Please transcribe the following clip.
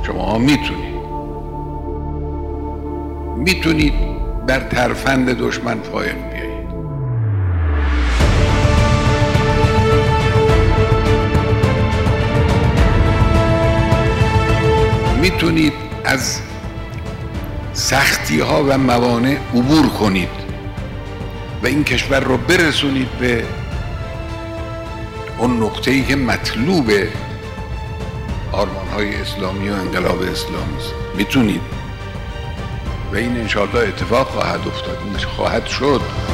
شما میتونید بر ترفند دشمن فائق بیایید. میتونید از سختی ها و موانع عبور کنید و این کشور رو برسونید به اون نقطه‌ای که مطلوب آرمان‌های اسلامی و انقلاب اسلامی است. میتونید و این انشاءالله اتفاق خواهد افتاد، خواهد شد.